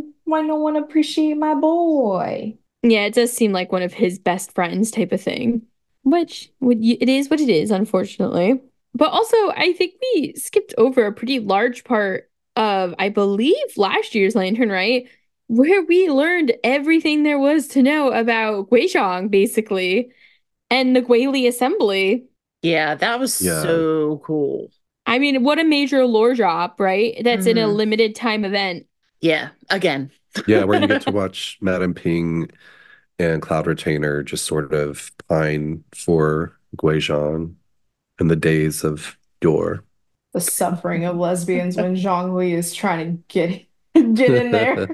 one appreciate my boy? Yeah, it does seem like one of his best friends type of thing. Which it is what it is, unfortunately. But also, I think we skipped over a pretty large part of, I believe, last year's Lantern Rite, where we learned everything there was to know about Guizhong, basically, and the Guili Assembly. Yeah, that was so cool. I mean, what a major lore drop, right? That's in a limited time event. Yeah, again. Yeah, where you get to watch Madame Ping and Cloud Retainer just sort of pine for Guizhong in the days of yore. The suffering of lesbians when Zhongli is trying to get in there.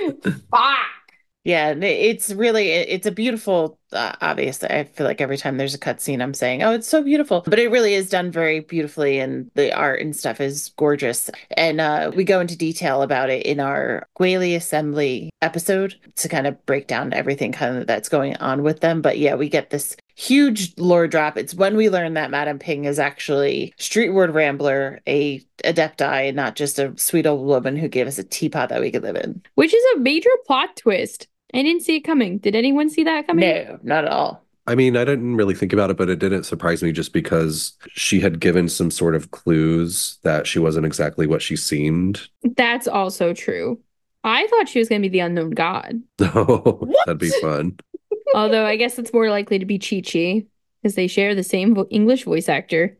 Fuck! Yeah, it's a beautiful, obviously, I feel like every time there's a cutscene, I'm saying, oh, it's so beautiful. But it really is done very beautifully, and the art and stuff is gorgeous. And we go into detail about it in our Guili Assembly episode to kind of break down everything kind of that's going on with them. But yeah, we get this huge lore drop. It's when we learn that Madame Ping is actually Streetward Rambler, a Adepti, and not just a sweet old woman who gave us a teapot that we could live in. Which is a major plot twist. I didn't see it coming. Did anyone see that coming? No, not at all. I mean, I didn't really think about it, but it didn't surprise me just because she had given some sort of clues that she wasn't exactly what she seemed. That's also true. I thought she was going to be the unknown god. Oh, that'd be fun. Although I guess it's more likely to be Chi-Chi because they share the same English voice actor.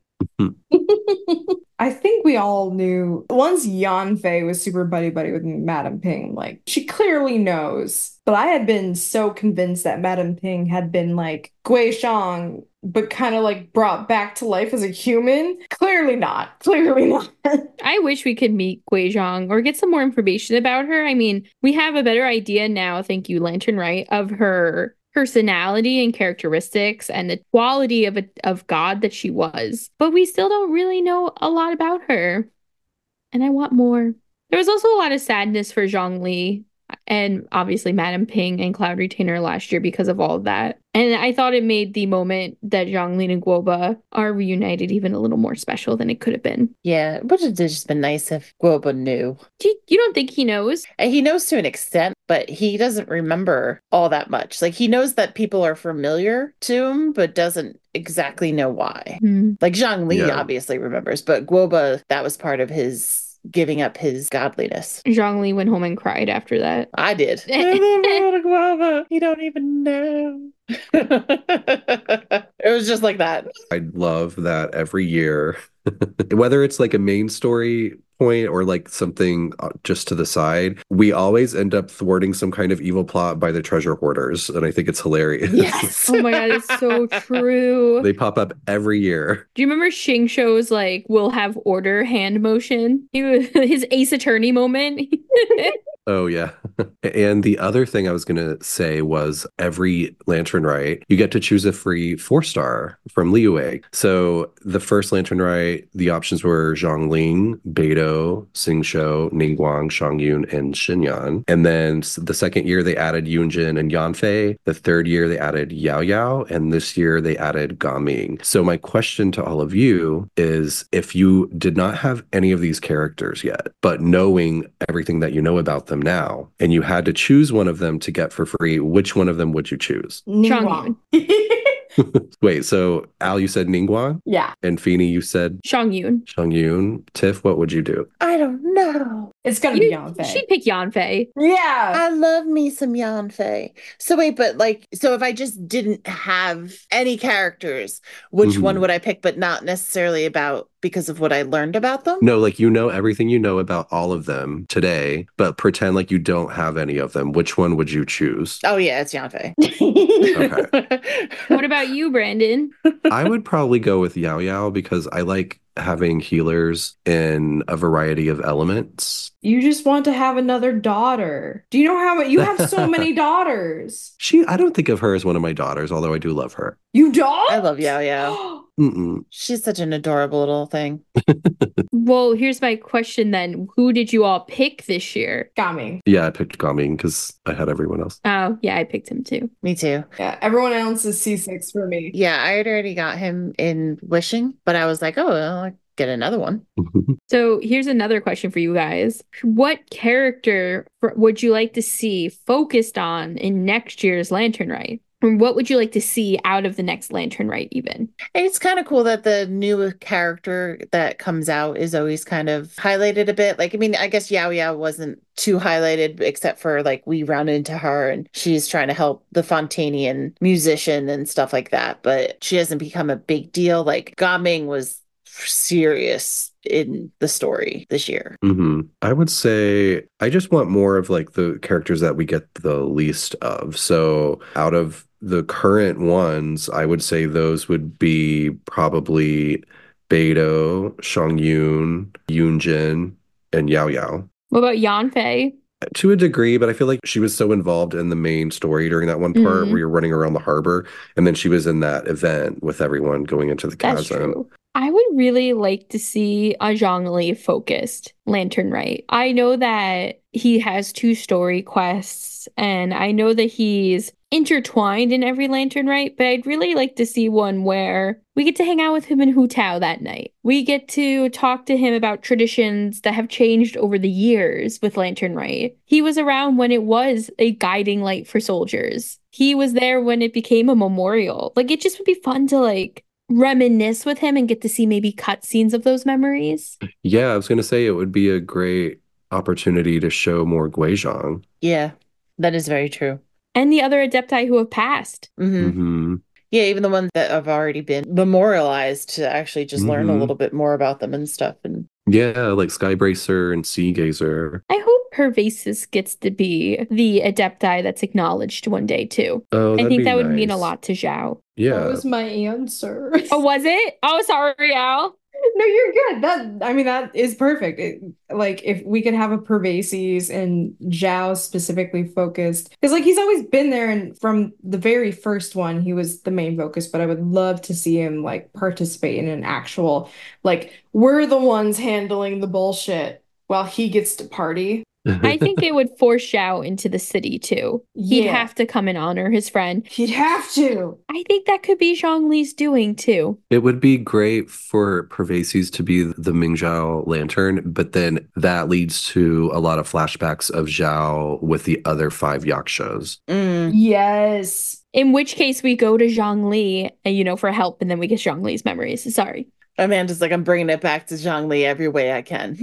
I think we all knew once Yanfei was super buddy-buddy with Madame Ping, like she clearly knows. But I had been so convinced that Madame Ping had been like Guizhong, but kind of like brought back to life as a human. Clearly not. Clearly not. I wish we could meet Guizhong or get some more information about her. I mean, we have a better idea now, thank you, Lantern Rite, of her personality and characteristics and the quality of God that she was. But we still don't really know a lot about her. And I want more. There was also a lot of sadness for Zhongli. and obviously Madam Ping and Cloud Retainer last year because of all of that. And I thought it made the moment that Zhongli and Guoba are reunited even a little more special than it could have been. Yeah, it would have just been nice if Guoba knew. You don't think he knows? And he knows to an extent, but he doesn't remember all that much. Like, he knows that people are familiar to him, but doesn't exactly know why. Like, Zhang Li Yeah. obviously remembers, but Guoba, that was part of his giving up his godliness. Zhongli went home and cried after that. I did. Guava. You don't even know. It was just like that. I love that every year, whether it's like a main story point or like something just to the side, we always end up thwarting some kind of evil plot by the treasure hoarders. And I think it's hilarious. Yes. Oh my God, it's so true. They pop up every year. Do you remember Xing Shou's like, we'll have order hand motion? His Ace Attorney moment. Oh, yeah. And the other thing I was going to say was every Lantern Rite, you get to choose a free 4-star from Liyue. So the first Lantern Rite, the options were Zhongling, Beidou, Xingqiu, Ningguang, Shangyun, and Xinyan. And then the second year, they added Yunjin and Yanfei. The third year, they added Yao Yao. And this year, they added Gaming. So my question to all of you is, if you did not have any of these characters yet, but knowing everything that you know about them now, and you had to choose one of them to get for free, which one of them would you choose? Ningguang. Wait, so Al, you said Ningguang? Yeah. And Feeny, you said Shangyun. Shangyun. Tiff, what would you do? I don't know. It's gonna be Yanfei. She'd pick Yanfei. Yeah. I love me some Yanfei. So wait, but like, so if I just didn't have any characters, which Mhm. one would I pick, but not necessarily about because of what I learned about them? No, like you know everything you know about all of them today, but pretend like you don't have any of them. Which one would you choose? Oh yeah, it's Yanfei. What about you, Brandon? I would probably go with Yao Yao because I like having healers in a variety of elements. You just want to have another daughter. Do you know how you have so many daughters? I don't think of her as one of my daughters, although I do love her. You don't? I love Yao Yao. Mm-mm. She's such an adorable little thing. Well, here's my question then. Who did you all pick this year? Gaming. Yeah, I picked Gaming because I had everyone else. Oh, yeah, I picked him too. Me too. Yeah, everyone else is C6 for me. Yeah, I had already got him in Wishing, but I was like, oh, I'll get another one. So here's another question for you guys. What character would you like to see focused on in next year's Lantern Rite? Or what would you like to see out of the next Lantern Rite even? It's kind of cool that the new character that comes out is always kind of highlighted a bit. Like, I mean, I guess Yao Yao wasn't too highlighted except for like we run into her and she's trying to help the Fontanian musician and stuff like that. But she hasn't become a big deal. Like Gaming was serious in the story this year. I would say I just want more of like the characters that we get the least of. So out of the current ones, I would say those would be probably Beidou, Shangyun, Yunjin, and Yao Yao. What about Yanfei? To a degree, but I feel like she was so involved in the main story during that one part where you're running around the harbor, and then she was in that event with everyone going into the That's chasm. true. I would really like to see a Zhongli focused Lantern Rite. I know that he has 2 story quests, and I know that he's intertwined in every Lantern Rite, but I'd really like to see one where we get to hang out with him in Hu Tao that night. We get to talk to him about traditions that have changed over the years with Lantern Rite. He was around when it was a guiding light for soldiers. He was there when it became a memorial. Like, it just would be fun to like reminisce with him and get to see maybe cutscenes of those memories. Yeah, I was going to say it would be a great opportunity to show more Guizhong. Yeah, that is very true. And the other Adepti who have passed. Yeah, even the ones that have already been memorialized to actually just learn a little bit more about them and stuff. And yeah, like Skybracer and Sea Gazer. I hope Pervasis gets to be the Adepti that's acknowledged one day too. Oh, I think that would mean a nice. lot to Zhao. Yeah. That was my answer. Oh, was it? Oh, sorry, Al. No, you're good. That is perfect. Like if we could have a Pervases and Zhao specifically focused, because like he's always been there, and from the very first one, he was the main focus. But I would love to see him like participate in an actual, like we're the ones handling the bullshit while he gets to party. I think it would force Xiao into the city too. He'd Yeah. have to come and honor his friend. He'd have to. I think that could be Zhongli's doing too. It would be great for Pervases to be the Mingzhao lantern, but then that leads to a lot of flashbacks of Zhao with the other 5 yakshas. Yes. In which case we go to Zhongli, for help, and then we get Zhongli's memories. Sorry. Amanda's like, I'm bringing it back to Zhongli every way I can.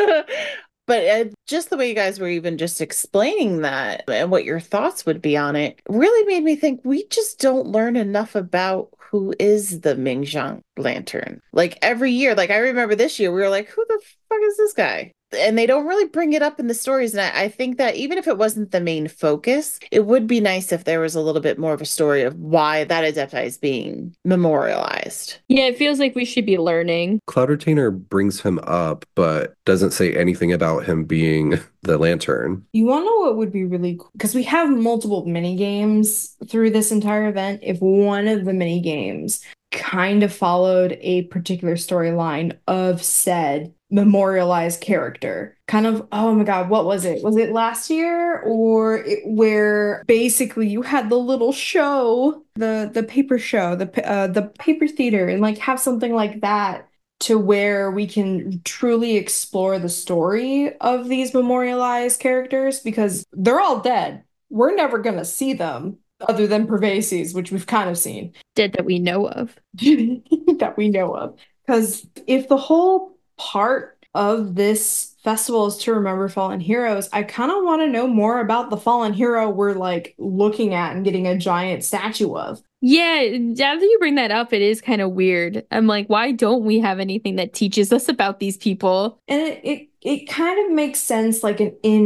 But just the way you guys were even just explaining that and what your thoughts would be on it really made me think we just don't learn enough about who is the Mingzhang lantern. Like every year, like I remember this year, we were like, who the fuck is this guy? And they don't really bring it up in the stories. And I think that even if it wasn't the main focus, it would be nice if there was a little bit more of a story of why that Adepti is being memorialized. Yeah, it feels like we should be learning. Cloud Retainer brings him up, but doesn't say anything about him being the lantern. You want to know what would be really cool? Because we have multiple mini games through this entire event. If one of the mini games kind of followed a particular storyline of said memorialized character, kind of, oh my god, what was it? Was it last year where basically you had the little show, the paper show, the paper theater, and like have something like that to where we can truly explore the story of these memorialized characters, because they're all dead. We're never gonna see them other than Pervases, which we've kind of seen. Dead that we know of. That we know of. Because if the whole part of this festival is to remember fallen heroes, I kind of want to know more about the fallen hero we're like looking at and getting a giant statue of. Yeah, now that you bring that up, it is kind of weird. I'm like, why don't we have anything that teaches us about these people? And it kind of makes sense, like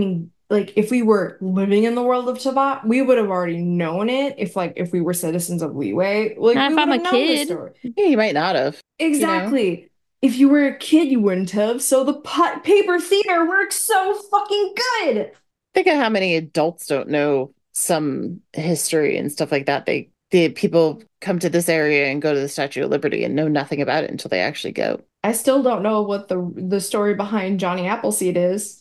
if we were living in the world of Teyvat, we would have already known it. If we were citizens of Liyue, like Not we if I'm would a have known this kid. story. Yeah, you might not have. Exactly. If you were a kid, you wouldn't have. So the paper theater works so fucking good. Think of how many adults don't know some history and stuff like that. The people come to this area and go to the Statue of Liberty and know nothing about it until they actually go. I still don't know what the story behind Johnny Appleseed is.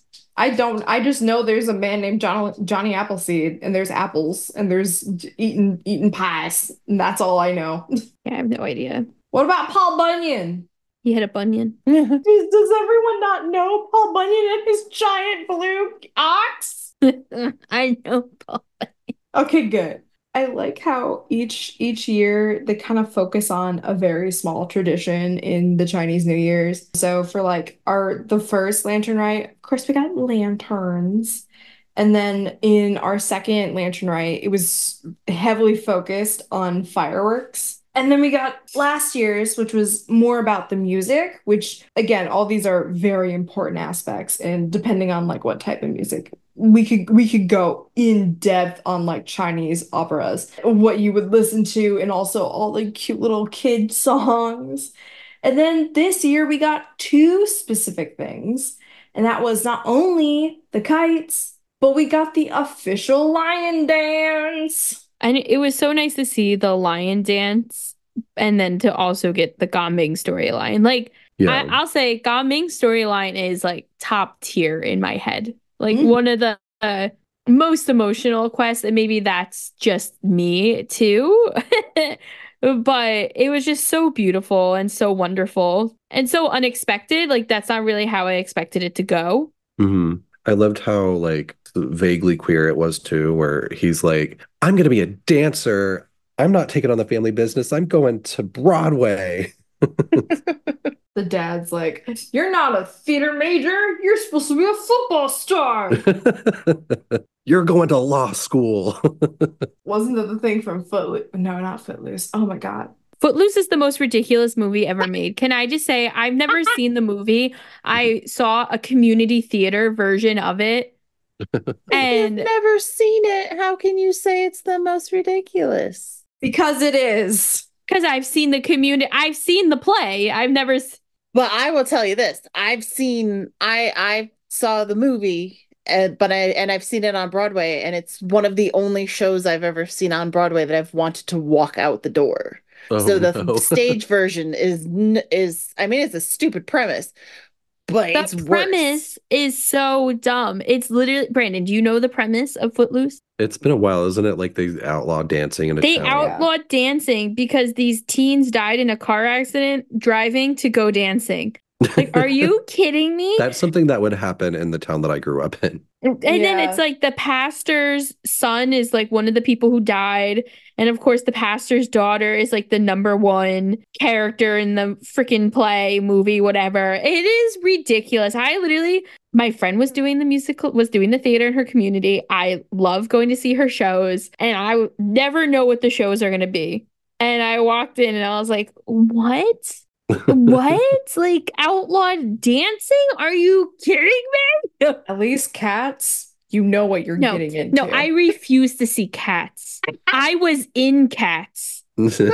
I just know there's a man named Johnny Appleseed, and there's apples, and there's eating pies, and that's all I know. Yeah, I have no idea. What about Paul Bunyan? He had a bunion. Does everyone not know Paul Bunyan and his giant blue ox? I know, Paul. Okay, good. I like how each year they kind of focus on a very small tradition in the Chinese New Year's. So for like the first lantern rite, of course we got lanterns. And then in our second lantern rite, it was heavily focused on fireworks. And then we got last year's, which was more about the music, which again, all these are very important aspects. And depending on like what type of music, we could go in depth on like Chinese operas, what you would listen to, and also all the cute little kid songs. And then this year we got 2 specific things. And that was not only the kites, but we got the official lion dance. And it was so nice to see the lion dance and then to also get the Gaming storyline. Like, Yeah. I'll say Gaming's storyline is like top tier in my head. Like one of the most emotional quests, and maybe that's just me too. But it was just so beautiful and so wonderful and so unexpected. Like, that's not really how I expected it to go. Mm-hmm. I loved how like vaguely queer it was too, where he's like, I'm gonna be a dancer. I'm not taking on the family business. I'm going to Broadway. The dad's like, you're not a theater major. You're supposed to be a football star. You're going to law school. Wasn't that the thing from Footloose? No, not Footloose. Oh my God. Footloose is the most ridiculous movie ever made. Can I just say, I've never seen the movie. I saw a community theater version of it. And You've never seen it. How can you say it's the most ridiculous? Because it is. because I've seen I've seen the play. I've never. Well, I will tell you this. I saw the movie, but I've seen it on Broadway, and it's one of the only shows I've ever seen on Broadway that I've wanted to walk out the door. Oh, So the no. stage version is, I mean, it's a stupid premise, but it's The worse. premise is so dumb. It's literally, Brandon, do you know the premise of Footloose? It's been a while, isn't it? Like they outlaw dancing in a They town. outlawed dancing because these teens died in a car accident driving to go dancing. Like, are you kidding me? That's something that would happen in the town that I grew up in. And then Yeah. it's like the pastor's son is like one of the people who died. And of course, the pastor's daughter is like the number one character in the freaking play, movie, whatever. It is ridiculous. My friend was doing the theater in her community. I love going to see her shows, and I never know what the shows are going to be. And I walked in and I was like, what? What? Like outlawed dancing? Are you kidding me? At least Cats, you know what you're getting into. No, I refuse to see Cats. I was in Cats.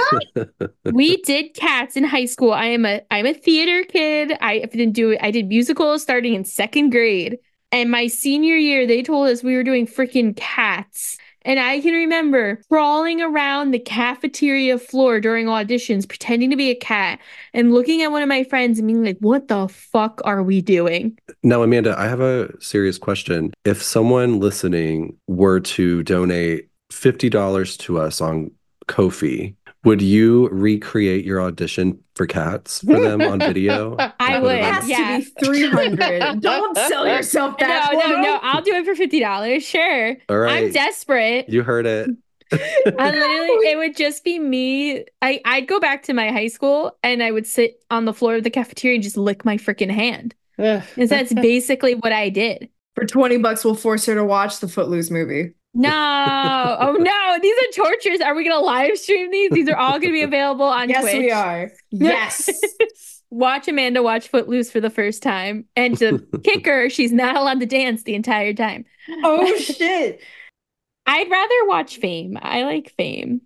We did Cats in high school. I'm a theater kid. I did musicals starting in second grade. And my senior year, they told us we were doing freaking Cats. And I can remember crawling around the cafeteria floor during auditions, pretending to be a cat, and looking at one of my friends and being like, what the fuck are we doing? Now, Amanda, I have a serious question. If someone listening were to donate $50 to us on Ko-fi, would you recreate your audition for Cats for them on video? I would. It has Yeah. to be 300. Don't sell yourself that No, I'll do it for $50. Sure. All right. I'm desperate. You heard it. It would just be me. I'd go back to my high school and I would sit on the floor of the cafeteria and just lick my freaking hand. Ugh. Because that's basically what I did. For $20, we'll force her to watch the Footloose movie. No. Oh no. These are tortures. Are we going to live stream these? These are all going to be available on Yes, Twitch. we are. Yes. Watch Amanda watch Footloose for the first time. And the kicker, she's not allowed to dance the entire time. Oh, shit. I'd rather watch Fame. I like Fame.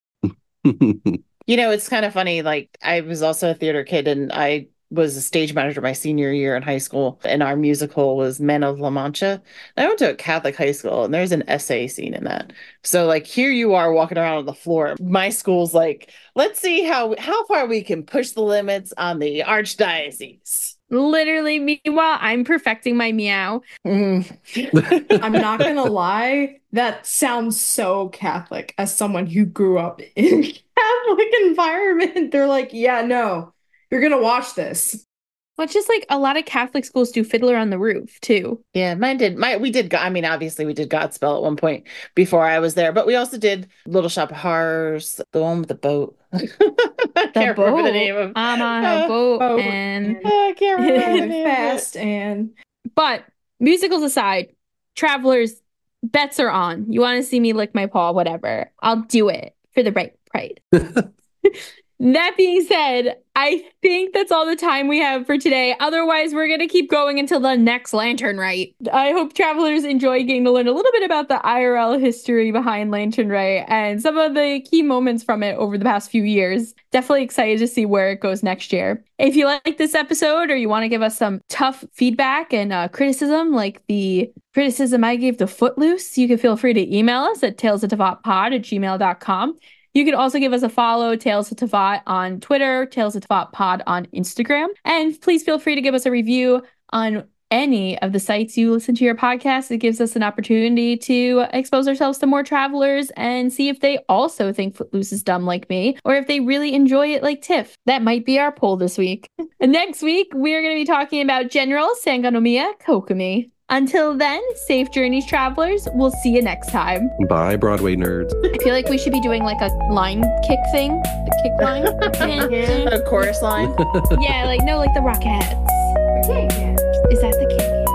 You know, it's kind of funny. Like, I was also a theater kid, and I was a stage manager my senior year in high school, and our musical was Men of La Mancha. And I went to a Catholic high school, and there's an essay scene in that. So, like, here you are walking around on the floor. My school's like, let's see how far we can push the limits on the archdiocese. Literally, meanwhile, I'm perfecting my meow. I'm not gonna lie, that sounds so Catholic as someone who grew up in a Catholic environment. They're like, yeah, no, you're gonna watch this. Well, it's just like a lot of Catholic schools do Fiddler on the Roof too. Yeah, we did. I mean, obviously we did Godspell at one point before I was there, but we also did Little Shop of Horrors, the one with the boat. I can't remember the name of. I'm on a boat boat and I can't remember the And name of it. fast and but musicals aside, Travelers, bets are on. You want to see me lick my paw, whatever. I'll do it for the right price. That being said, I think that's all the time we have for today. Otherwise, we're going to keep going until the next Lantern Rite. I hope travelers enjoy getting to learn a little bit about the IRL history behind Lantern Rite and some of the key moments from it over the past few years. Definitely excited to see where it goes next year. If you like this episode or you want to give us some tough feedback and criticism, like the criticism I gave to Footloose, you can feel free to email us at talesoftavatpod@gmail.com. You can also give us a follow, Tales of Tavat on Twitter, Tales of Tavat Pod on Instagram. And please feel free to give us a review on any of the sites you listen to your podcast. It gives us an opportunity to expose ourselves to more travelers and see if they also think Footloose is dumb like me, or if they really enjoy it like Tiff. That might be our poll this week. And next week, we're going to be talking about General Sangonomiya Kokomi. Until then, safe journeys, travelers. We'll see you next time. Bye, Broadway nerds. I feel like we should be doing like a line kick thing. The kick line. A chorus line. Yeah, like the Rockettes. Is that the kick?